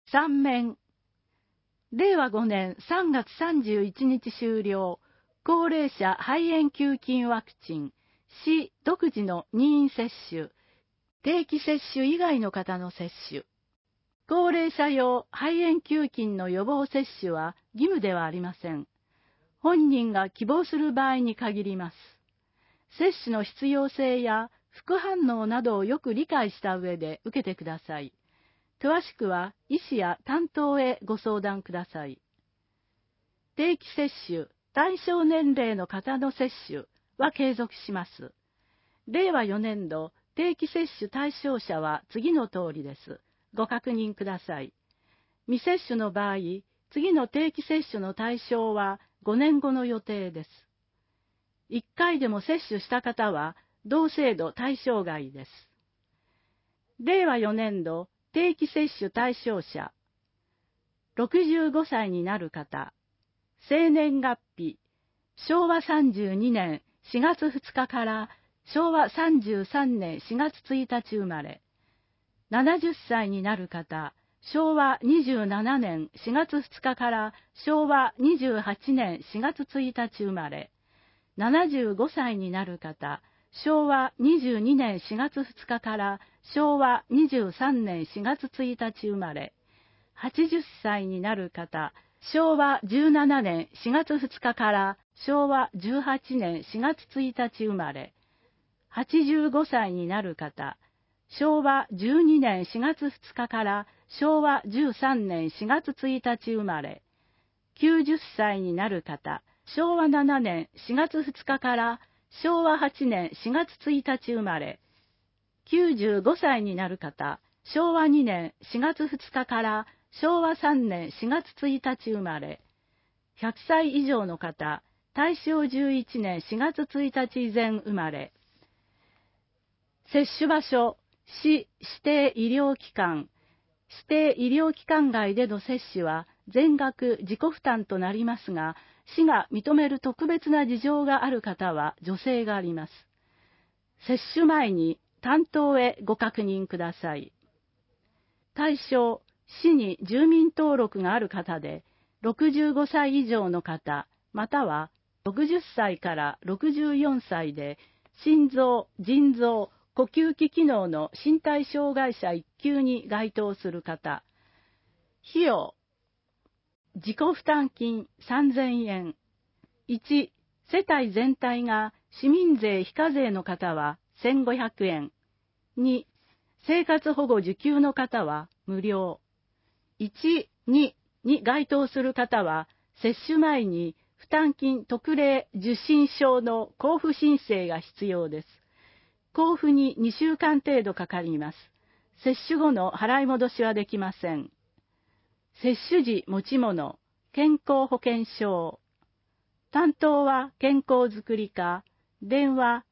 3面。令和5年3月31日終了。高齢者肺炎球菌ワクチン、市独自の任意接種、定期接種以外の方の接種。高齢者用肺炎球菌の予防接種は義務ではありません。本人が希望する場合に限ります。接種の必要性や副反応などをよく理解した上で受けてください。詳しくは医師や担当へご相談ください。定期接種、対象年齢の方の接種は継続します。令和4年度定期接種対象者は次の通りです。ご確認ください。未接種の場合、次の定期接種の対象は5年後の予定です。1回でも接種した方は同制度対象外です。令和4年度定期接種対象者、65歳になる方、生年月日、昭和32年4月2日から昭和33年4月1日生まれ、70歳になる方、昭和27年4月2日から昭和28年4月1日生まれ、75歳になる方、昭和22年4月2日から昭和23年4月1日生まれ、80歳になる方、昭和17年4月2日から昭和18年4月1日生まれ、85歳になる方、昭和12年4月2日から昭和13年4月1日生まれ、90歳になる方、昭和7年4月2日から昭和8年4月1日生まれ、95歳になる方、昭和2年4月2日から昭和3年4月1日生まれ、100歳以上の方、大正11年4月1日以前生まれ、接種場所、市指定医療機関、指定医療機関外での接種は全額自己負担となりますが、市が認める特別な事情がある方は助成があります。接種前に担当へご確認ください。対象、市に住民登録がある方で、65歳以上の方、または60歳から64歳で、心臓、腎臓、呼吸器機能の身体障害者1級に該当する方。費用、自己負担金3000円。1、世帯全体が市民税非課税の方は1500円。2、生活保護受給の方は無料。1、2に該当する方は、接種前に負担金特例受診証の交付申請が必要です。交付に2週間程度かかります。接種後の払い戻しはできません。接種時持ち物、健康保険証。担当は健康づくり課、電話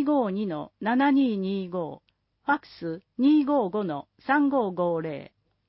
252-7225、ファックス 255-3550。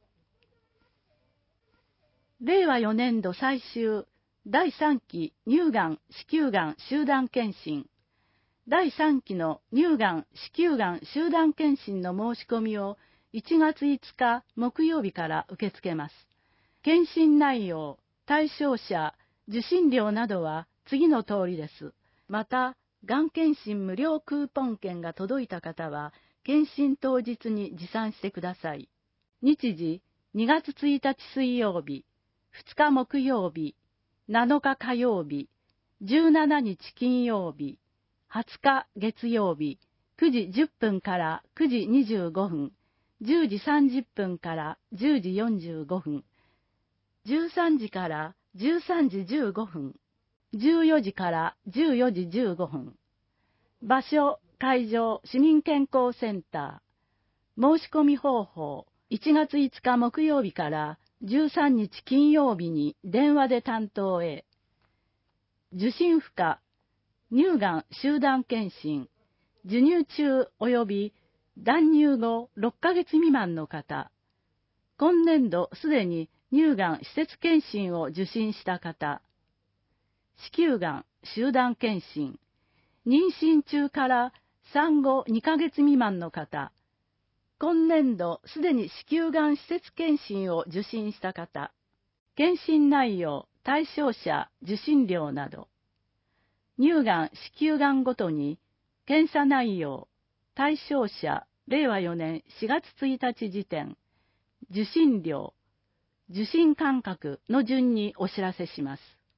令和4年度最終、第3期乳がん・子宮がん集団検診。第3期の乳がん・子宮がん集団検診の申し込みを1月5日木曜日から受け付けます。検診内容、対象者、受診料などは次の通りです。また、がん検診無料クーポン券が届いた方は、検診当日に持参してください。日時、2月1日水曜日、2日木曜日、7日火曜日、17日金曜日、20日月曜日、9時10分から9時25分、10時30分から10時45分、13時から13時15分、14時から14時15分。場所、会場、市民健康センター。申し込み方法、1月5日木曜日から13日金曜日に電話で担当へ。受診不可、乳がん集団検診、授乳中及び断乳後6ヶ月未満の方、今年度すでに乳がん施設検診を受診した方、子宮がん集団検診、妊娠中から産後2ヶ月未満の方、 今年度すでに子宮がん施設検診を受診した方、検診内容、対象者、受診料など、乳がん、子宮がんごとに検査内容、対象者、令和4年4月1日時点、受診料、受診間隔の順にお知らせします。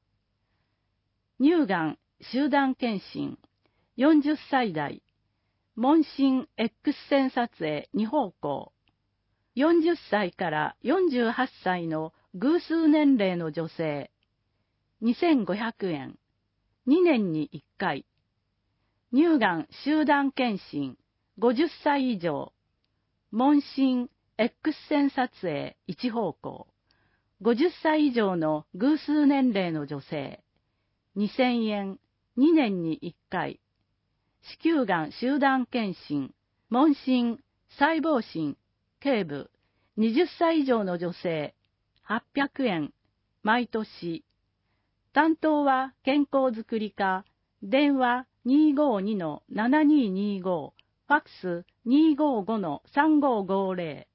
乳がん集団検診、40歳代、問診 X 線撮影2方向、40歳から48歳の偶数年齢の女性、2500円、2年に1回、乳がん集団検診、50歳以上、問診 X 線撮影1方向、50歳以上の偶数年齢の女性、2000円、2年に1回、子宮がん集団検診、問診、細胞診、頸部、20歳以上の女性、800円、毎年。担当は健康づくり課、電話252-7225、ファックス255-3550。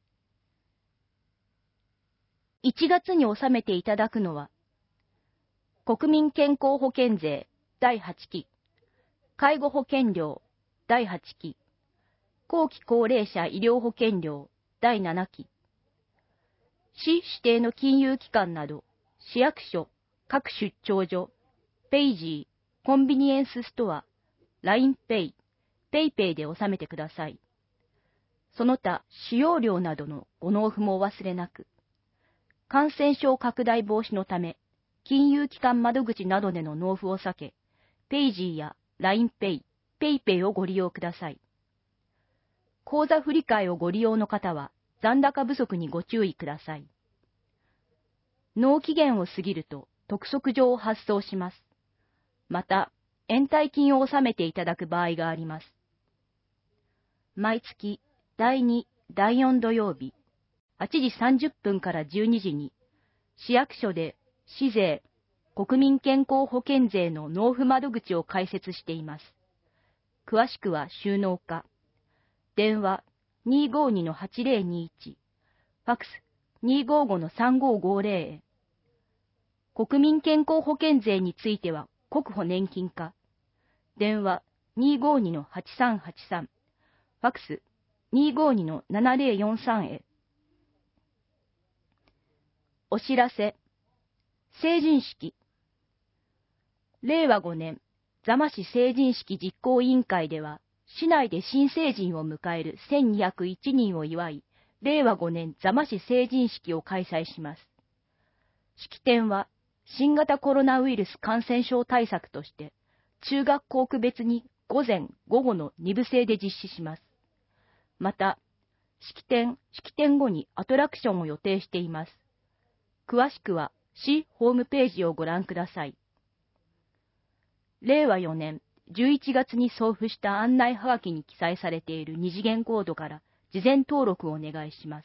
1月に納めていただくのは、国民健康保険税第8期、介護保険料第8期、後期高齢者医療保険料第7期、市指定の金融機関など、市役所、各出張所、ペイジー、コンビニエンスストア、LINEPay、PayPay で納めてください。その他、使用料などのご納付もお忘れなく。感染症拡大防止のため、金融機関窓口などでの納付を避け、ペイジーや LINEPay、PayPay をご利用ください。口座振替をご利用の方は、残高不足にご注意ください。納期限を過ぎると、督促状を発送します。また、延滞金を納めていただく場合があります。毎月、第2、第4土曜日、8時30分から12時に、市役所で市税、国民健康保険税の納付窓口を開設しています。詳しくは収納課。電話252-8021、ファックス255-3550へ。国民健康保険税については国保年金課。電話252-8383、ファックス252-7043へ。お知らせ。成人式。令和5年、座間市成人式実行委員会では、市内で新成人を迎える1201人を祝い、令和5年座間市成人式を開催します。式典は、新型コロナウイルス感染症対策として、中学校区別に午前、午後の2部制で実施します。また、式典後にアトラクションを予定しています。詳しくは、市ホームページをご覧ください。令和4年11月に送付した案内はがきに記載されている二次元コードから事前登録をお願いします。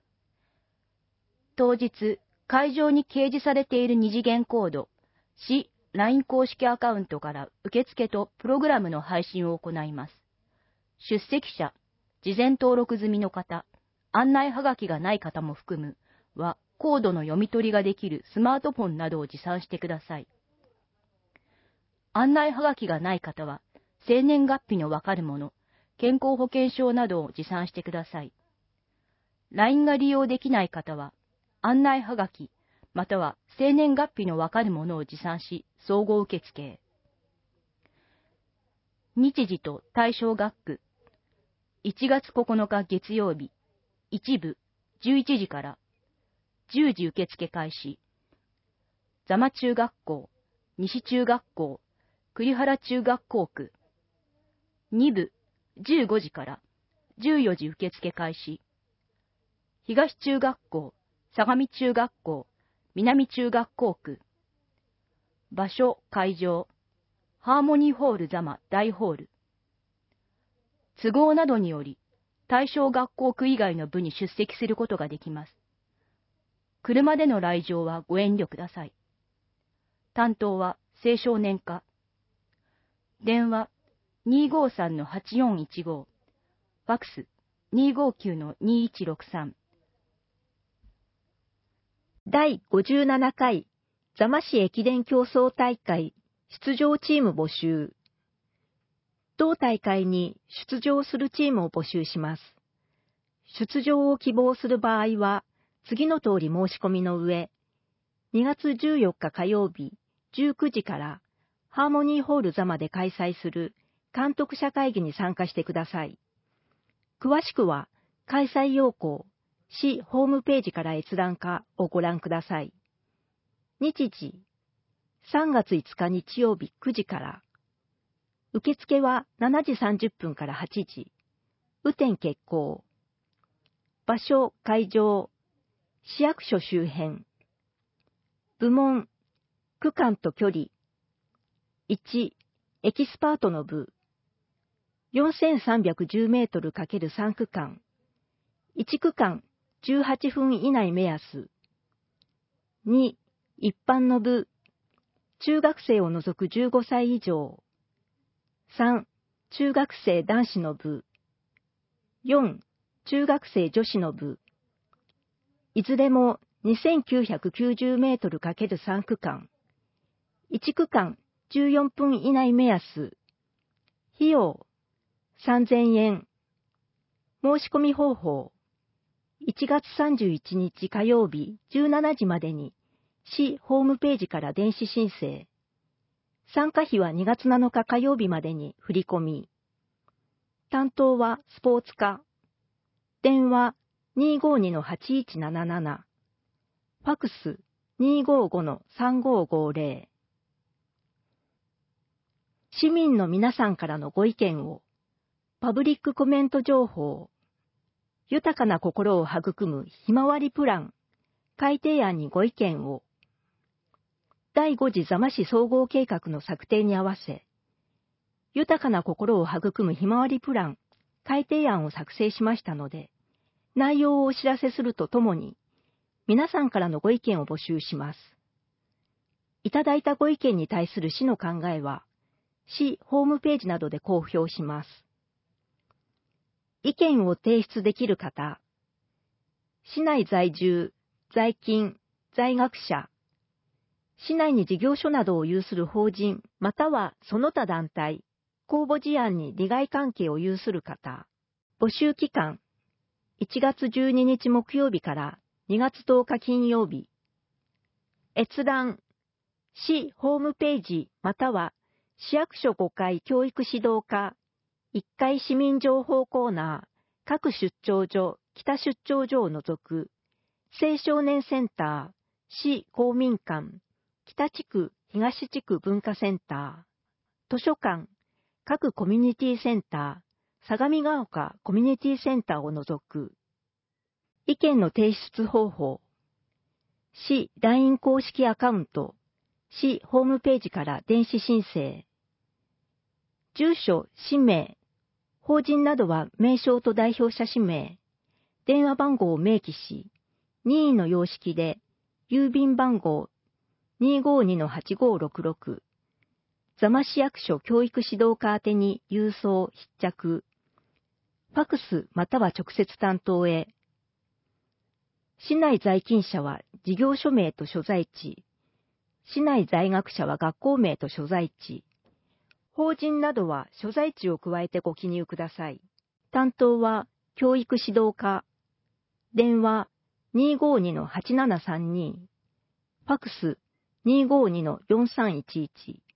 当日、会場に掲示されている二次元コード、市 LINE 公式アカウントから受付とプログラムの配信を行います。出席者、事前登録済みの方、案内はがきがない方も含むは、コードの読み取りができるスマートフォンなどを持参してください。案内はがきがない方は、生年月日のわかるもの、健康保険証などを持参してください。LINE が利用できない方は、案内はがき、または生年月日のわかるものを持参し、総合受付へ。日時と対象学区。1月9日月曜日、一部11時から10時受付開始。座間中学校、西中学校、栗原中学校区。2部15時から14時受付開始。東中学校、相模中学校、南中学校区。場所、会場、ハーモニーホール座間大ホール。都合などにより、対象学校区以外の部に出席することができます。車での来場はご遠慮ください。担当は青少年課。電話253-8415、ファックス 259-2163。 第57回座間市駅伝競争大会出場チーム募集。同大会に出場するチームを募集します。出場を希望する場合は、次の通り申し込みの上、2月14日火曜日19時からハーモニーホール座間で開催する監督者会議に参加してください。詳しくは開催要項、市ホームページから閲覧かをご覧ください。日時、3月5日日曜日9時から。受付は7時30分から8時。雨天決行。場所、会場、市役所周辺。部門、区間と距離。1、エキスパートの部。4310メートル×3区間。1区間18分以内目安。2、一般の部。中学生を除く15歳以上。3、中学生男子の部。4、中学生女子の部。いずれも2990メートル×3区間。1区間14分以内目安。費用3000円。申し込み方法。1月31日火曜日17時までに市ホームページから電子申請。参加費は2月7日火曜日までに振り込み。担当はスポーツ課。電話 252-8177。ファクス 255-3550。市民の皆さんからのご意見を、パブリックコメント情報、豊かな心を育むひまわりプラン、改定案にご意見を、第5次座間市総合計画の策定に合わせ、豊かな心を育むひまわりプラン、改定案を作成しましたので、内容をお知らせするとともに、皆さんからのご意見を募集します。いただいたご意見に対する市の考えは、市ホームページなどで公表します。意見を提出できる方、市内在住、在勤、在学者、市内に事業所などを有する法人、またはその他団体、公募事案に利害関係を有する方、募集期間、1月12日木曜日から2月10日金曜日、閲覧、市ホームページまたは市役所5階教育指導課、1階市民情報コーナー、各出張所、北出張所を除く、青少年センター、市公民館、北地区、東地区文化センター、図書館、各コミュニティセンター、相模ヶ丘コミュニティセンターを除く。意見の提出方法。市 LINE 公式アカウント、市ホームページから電子申請。住所、氏名、法人などは名称と代表者氏名、電話番号を明記し、任意の様式で、郵便番号 252-8566、座間市役所教育指導課宛てに郵送必着、ファクスまたは直接担当へ。市内在勤者は事業所名と所在地、市内在学者は学校名と所在地、法人などは所在地を加えてご記入ください。担当は教育指導課。電話 252-8732。ファクス 252-4311。